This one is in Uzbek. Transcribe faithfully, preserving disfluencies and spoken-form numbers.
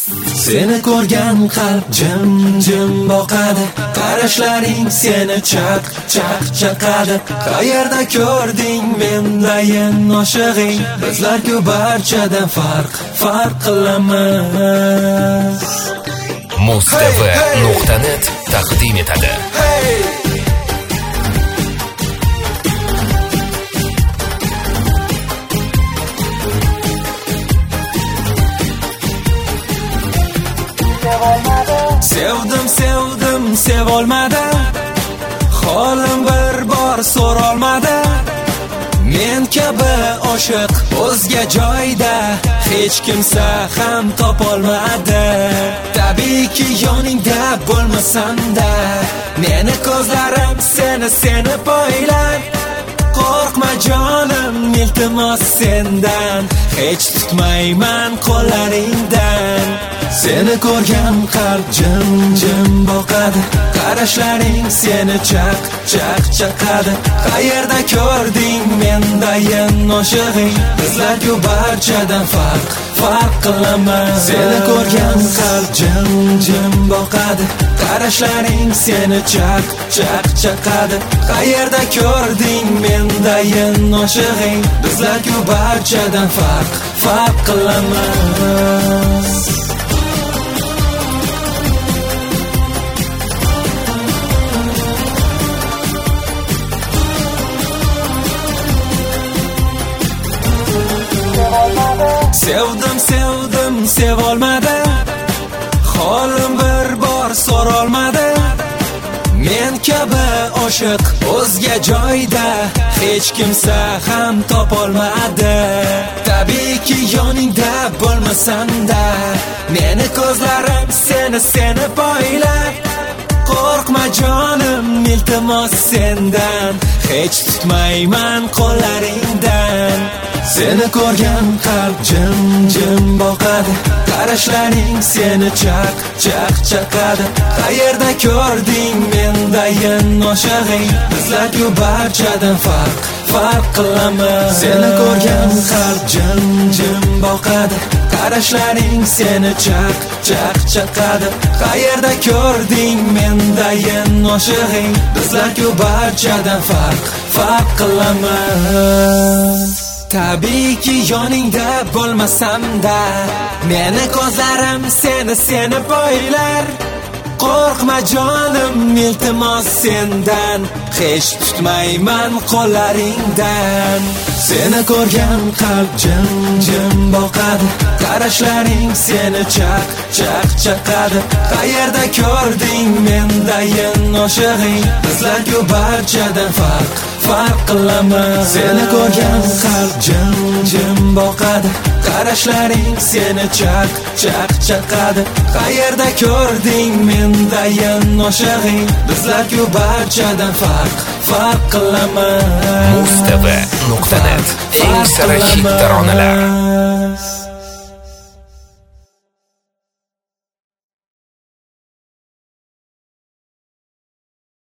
Seni ko'rgan qalb jim jim boqadi, qarashlaring seni chaq chaq chaqadi. Qayerda ko'rding mendayin oshig'ing, bizlar-ku barchadan farq farq qilamiz. Mustv nuqta net taqdim etadi. Sevdim sevdim sevolmadi, holim bir bor so'rolmadi. Men kabi oshiq o'zga joyda hech kimsa ham topolmadi. Tabiiyki yoningda bo'lmasam-da, meni ko'zlarim seni seni poylar. Qo'rqma jonim, iltimos sendan, hech tutmayman qo'llaringdan. Seni ko'rgan qalb jim jim boqadi, qarashlaring seni chaq chaq chaqadi. Qayerda ko'rding mendayin oshig'ing, bizlar-ku barchadan farq farq qilamiz. Seni ko'rgan qalb jim jim boqadi, qarashlaring seni chaq chaq chaqadi. Qayerda ko'rding mendayin oshig'ing, bizlar-ku barchadan farq farq qilamiz. Sevdim sevdim sevolmadi, holim bir bor so'rolmadi. Men kabi oshiq o'zga joyda hech kimsa ham topolmadi. Tabiiyki yoningda bo'lmasam-da, meni ko'zlarim seni seni poylar. Qo'rqma jonim, iltimos sendan, hech tutmayman qo'llaringdan. Seni ko'rgan qalb jim jim boqadi, qarashlaring seni chaq chaq chaqadi. Qayerda ko'rding mendayin oshig'ing, bizlar-ku barchadan farq farq qilamiz. Seni ko'rgan qalb jim jim boqadi, qarashlaring seni chaq chaq chaqadi. Qayerda ko'rding mendayin oshig'ing, bizlar-ku barchadan farq farq qilamiz. Tabiiyki yoningda bo'lmasam-da, meni ko'zlarim seni seni poylar. Qo'rqma jonim, iltimos sendan, hech tutmayman qo'llaringdan. Seni ko'rgan qalb jim jim boqadi, qarashlaring seni chaq chaq chaqadi. Qayerda ko'rding mendayin oshig'ing, bizlar-ku barchadan farq farq qilamiz. Seni ko'rgan qalb jim jim boqadi, qarashlaring seni chaq chaq chaqadi. Qayerda ko'rding mendayin oshig'ing, bizlar-ku barchadan farq farq qilamiz. Mustv nuqta net eng sara hit taronalar.